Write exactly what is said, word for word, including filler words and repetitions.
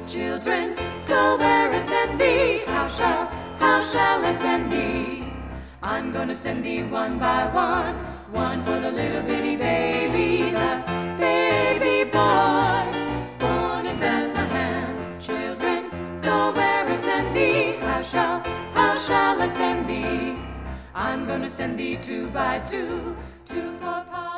Children, go where I send thee. How shall, how shall I send thee? I'm gonna send thee one by one. One for the little bitty baby, the baby boy born in Bethlehem. Children, go where I send thee. How shall, how shall I send thee? I'm gonna send thee two by two, two for Papa.